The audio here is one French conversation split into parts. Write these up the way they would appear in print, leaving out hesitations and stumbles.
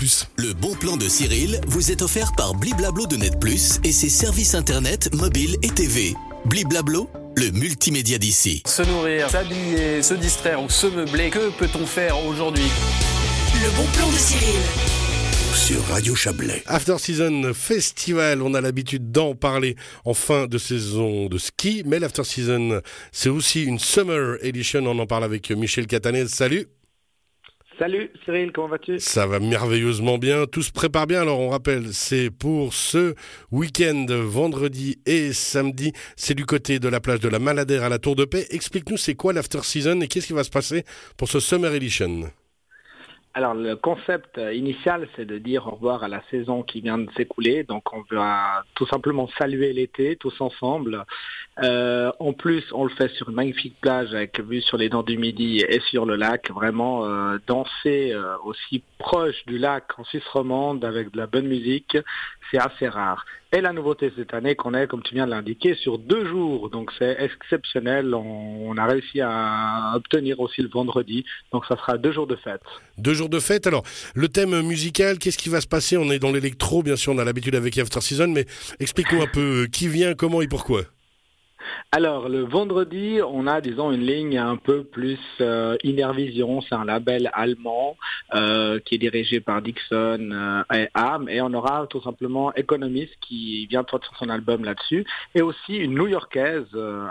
Plus. Le bon plan de Cyril vous est offert par Bliblablo de Net Plus et ses services internet, mobile et TV. Bliblablo, le multimédia d'ici. Se nourrir, s'habiller, se distraire ou se meubler, que peut-on faire aujourd'hui ? Le bon plan de Cyril. Sur Radio Chablais. After Season Festival, on a l'habitude d'en parler en fin de saison de ski, mais l'After Season, c'est aussi une Summer Edition. On en parle avec Michel Catanez. Salut. Salut Cyril, comment vas-tu ? Ça va merveilleusement bien, tout se prépare bien. Alors on rappelle, c'est pour ce week-end, vendredi et samedi. C'est du côté de la plage de la Maladère à la Tour de Paix. Explique-nous c'est quoi l'After Season et qu'est-ce qui va se passer pour ce Summer Edition ? Alors le concept initial, c'est de dire au revoir à la saison qui vient de s'écouler. Donc on va tout simplement saluer l'été tous ensemble. En plus, on le fait sur une magnifique plage avec vue sur les dents du Midi et sur le lac. Vraiment danser aussi proche du lac en Suisse romande avec de la bonne musique, c'est assez rare. Et la nouveauté cette année qu'on est, comme tu viens de l'indiquer, sur 2 jours. Donc c'est exceptionnel. On a réussi à obtenir aussi le vendredi. Donc ça sera 2 jours de fête. 2 jours de fête. Alors, le thème musical, qu'est-ce qui va se passer ? On est dans l'électro, bien sûr, on a l'habitude avec After Season, mais explique-nous un peu qui vient, comment et pourquoi. Alors, le vendredi, on a, disons, une ligne un peu plus Innervision. C'est un label allemand qui est dirigé par Dixon et Ham. Et on aura tout simplement Economist qui vient de sortir son album là-dessus. Et aussi une New-Yorkaise.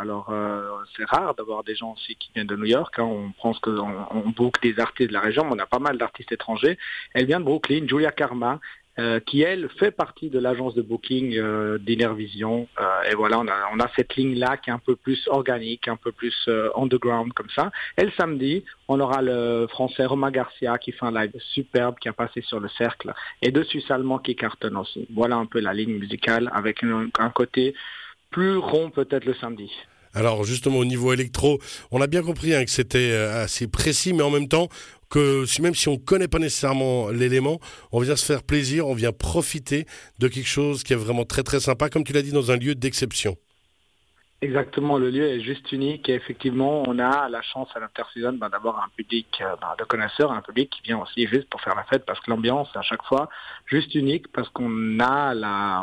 C'est rare d'avoir des gens aussi qui viennent de New York. Hein. On pense qu'on book des artistes de la région, mais on a pas mal d'artistes étrangers. Elle vient de Brooklyn, Julia Karma. Qui elle fait partie de l'agence de booking d'Innervision et voilà on a cette ligne là qui est un peu plus organique, un peu plus underground comme ça. Et le samedi on aura le français Romain Garcia qui fait un live superbe qui a passé sur le cercle et deux Suisses allemands qui cartonnent aussi. Voilà un peu la ligne musicale avec un côté plus rond peut-être le samedi. Alors justement au niveau électro, on a bien compris que c'était assez précis, mais en même temps que même si on ne connaît pas nécessairement l'élément, on vient se faire plaisir, on vient profiter de quelque chose qui est vraiment très très sympa, comme tu l'as dit, dans un lieu d'exception. Exactement, le lieu est juste unique et effectivement on a la chance à l'Interseason d'avoir un public de connaisseurs, un public qui vient aussi juste pour faire la fête parce que l'ambiance est à chaque fois juste unique parce qu'on a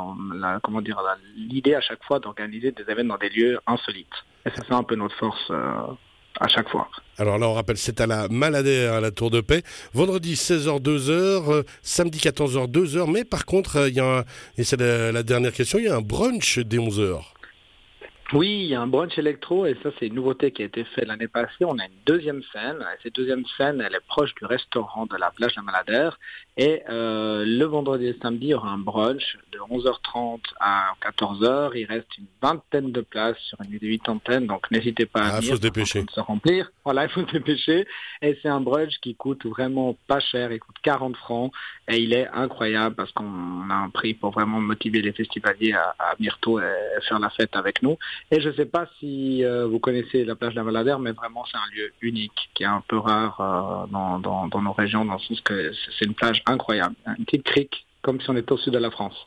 l'idée à chaque fois d'organiser des événements dans des lieux insolites. Et c'est ça un peu notre force à chaque fois. Alors là, on rappelle, c'est à la Maladère, à la Tour de Paix. Vendredi, 16h, 2h. Samedi, 14h, 2h. Mais par contre, et c'est la dernière question, il y a un brunch dès 11h. Oui, il y a un brunch électro et ça c'est une nouveauté qui a été faite l'année passée. On a une deuxième scène et cette deuxième scène elle est proche du restaurant de la plage de la Maladère et le vendredi et le samedi il y aura un brunch de 11h30 à 14h. Il reste une vingtaine de places sur une nuit de 80 donc n'hésitez pas à venir. Il faut se dépêcher. Se remplir. Voilà, il faut se dépêcher et c'est un brunch qui coûte vraiment pas cher, il coûte 40 francs et il est incroyable parce qu'on a un prix pour vraiment motiver les festivaliers à venir tôt et faire la fête avec nous. Et je ne sais pas si vous connaissez la plage de la Maladère, mais vraiment c'est un lieu unique, qui est un peu rare dans nos régions, dans le sens que c'est une plage incroyable. Une petite crique, comme si on était au sud de la France.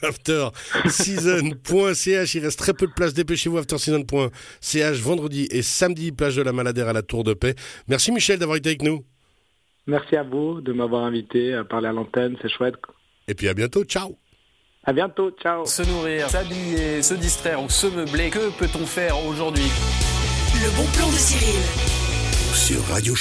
Afterseason.ch, il reste très peu de place, dépêchez-vous, afterseason.ch, vendredi et samedi, plage de la Maladère à la Tour de Paix. Merci Michel d'avoir été avec nous. Merci à vous de m'avoir invité à parler à l'antenne, c'est chouette. Et puis à bientôt, ciao. À bientôt, ciao. Se nourrir, s'habiller, se distraire ou se meubler, que peut-on faire aujourd'hui ? Le bon plan de Cyril. Sur Radio